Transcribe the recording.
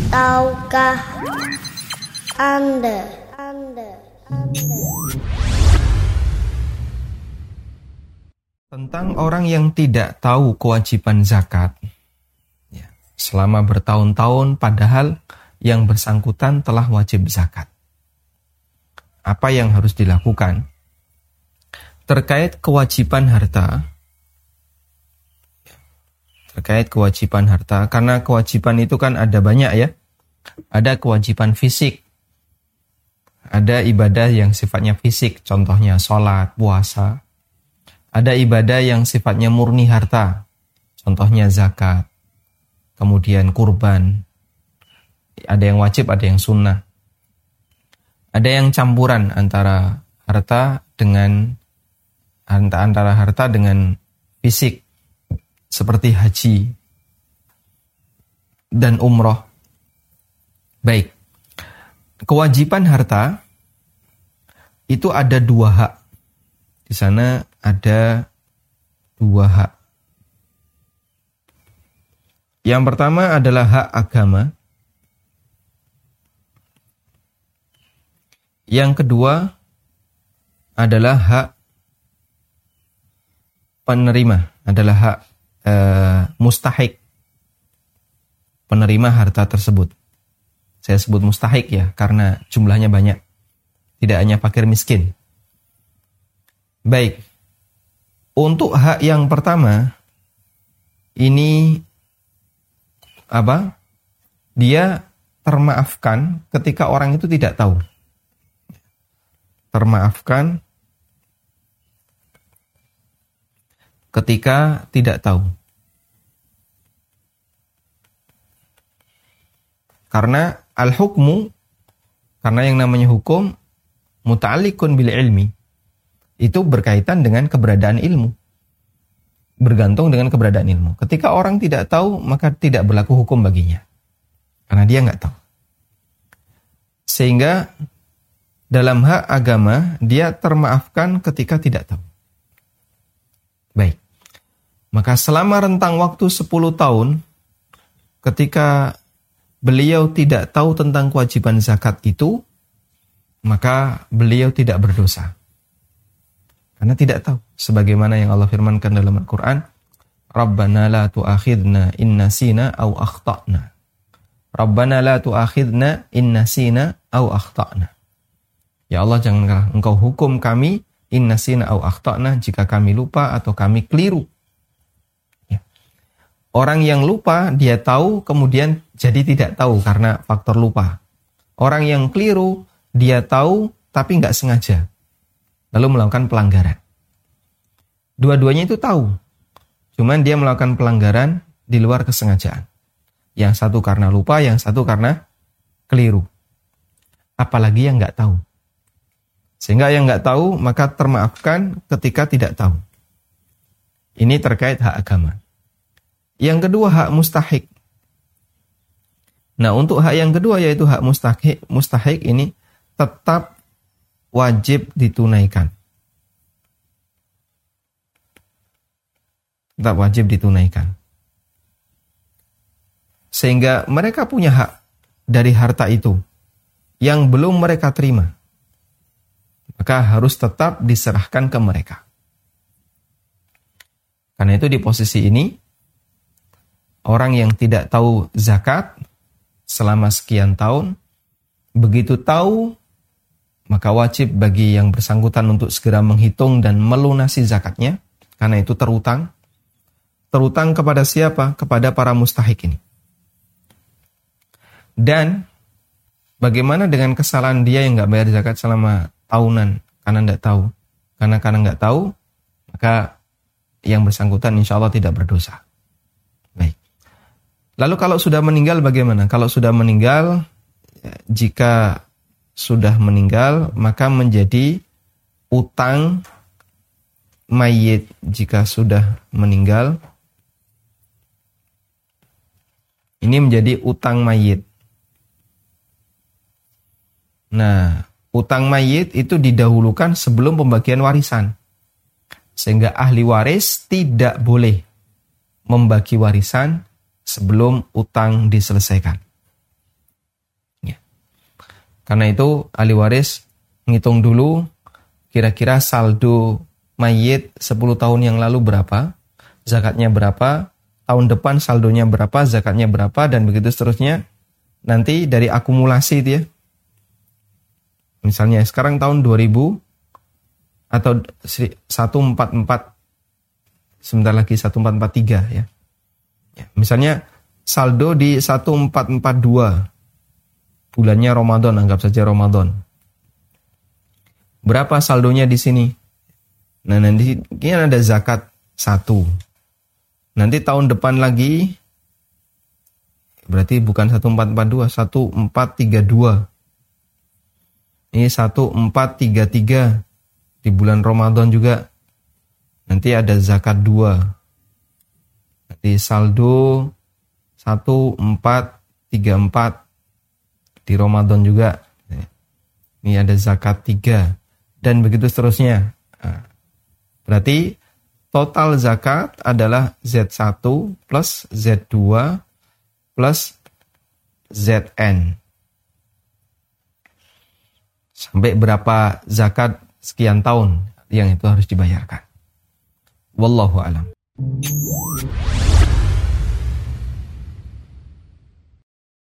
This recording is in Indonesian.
Tahukah Anda? Tentang orang yang tidak tahu kewajiban zakat selama bertahun-tahun padahal yang bersangkutan telah wajib zakat. Apa yang harus dilakukan? Terkait kewajiban harta, karena kewajiban itu kan ada banyak ya. Ada kewajiban fisik, ada ibadah yang sifatnya fisik, contohnya sholat, puasa. Ada ibadah yang sifatnya murni harta, contohnya zakat, kemudian kurban. Ada yang wajib, ada yang sunnah. Ada yang campuran antara harta dengan fisik, seperti haji dan umroh. Baik, kewajiban harta itu ada 2 hak. Di sana ada 2 hak. Yang pertama adalah hak agama. Yang kedua adalah hak penerima, adalah hak mustahik, penerima harta tersebut. Saya sebut mustahik ya, karena jumlahnya banyak. Tidak hanya fakir miskin. Baik, untuk hak yang pertama, ini dia termaafkan ketika orang itu tidak tahu. Termaafkan ketika tidak tahu. Karena al-hukmu, karena yang namanya hukum muta'alliqun bil ilmi, itu berkaitan dengan keberadaan ilmu. Bergantung dengan keberadaan ilmu. Ketika orang tidak tahu, maka tidak berlaku hukum baginya. Karena dia nggak tahu. Sehingga dalam hak agama, dia termaafkan ketika tidak tahu. Baik. Maka selama rentang waktu 10 tahun, ketika beliau tidak tahu tentang kewajiban zakat itu, maka beliau tidak berdosa. Karena tidak tahu. Sebagaimana yang Allah firmankan dalam Al-Quran, Rabbana la tu'akhidna in nasina aw akhta'na. Rabbana la tu'akhidna in nasina aw akhta'na. Ya Allah, janganlah Engkau hukum kami in nasina aw akhta'na, jika kami lupa atau kami keliru. Ya. Orang yang lupa, dia tahu, kemudian jadi tidak tahu karena faktor lupa. Orang yang keliru, dia tahu tapi nggak sengaja, lalu melakukan pelanggaran. Dua-duanya itu tahu, cuman dia melakukan pelanggaran di luar kesengajaan. Yang satu karena lupa, yang satu karena keliru. Apalagi yang nggak tahu. Sehingga yang nggak tahu maka termaafkan ketika tidak tahu. Ini terkait hak agama. Yang kedua, hak mustahik. Nah, untuk hak yang kedua yaitu hak mustahik ini tetap wajib ditunaikan. Tetap wajib ditunaikan. Sehingga mereka punya hak dari harta itu yang belum mereka terima. Maka harus tetap diserahkan ke mereka. Karena itu di posisi ini, orang yang tidak tahu zakat selama sekian tahun, begitu tahu, maka wajib bagi yang bersangkutan untuk segera menghitung dan melunasi zakatnya, karena itu terutang. Terutang kepada siapa? Kepada para mustahik ini. Dan bagaimana dengan kesalahan dia yang nggak bayar zakat selama tahunan karena nggak tahu? Karena nggak tahu, maka yang bersangkutan insya Allah tidak berdosa. Baik. Lalu kalau sudah meninggal bagaimana? Kalau sudah meninggal, jika sudah meninggal, maka menjadi utang mayit. Jika sudah meninggal, ini menjadi utang mayit. Nah, utang mayit itu didahulukan sebelum pembagian warisan. Sehingga ahli waris tidak boleh membagi warisan sebelum utang diselesaikan. Karena itu ahli waris ngitung dulu kira-kira saldo mayit 10 tahun yang lalu berapa, zakatnya berapa, tahun depan saldonya berapa, zakatnya berapa, dan begitu seterusnya. Nanti dari akumulasi itu ya. Misalnya sekarang tahun 2000 atau 144, sebentar lagi 1443 ya. Misalnya saldo di 1442, bulannya Ramadan, anggap saja Ramadan. Berapa saldonya di sini? Nah, nanti ini ada zakat 1. Nanti tahun depan lagi, berarti bukan 1442, 1432. Ini 1433 di bulan Ramadan juga. Nanti ada zakat 2. Nanti saldo 1434 di Ramadan juga. Ini ada zakat 3 dan begitu seterusnya. Berarti total zakat adalah Z1 plus Z2 plus ZN. Sampai berapa zakat sekian tahun yang itu harus dibayarkan. Wallahu a'lam.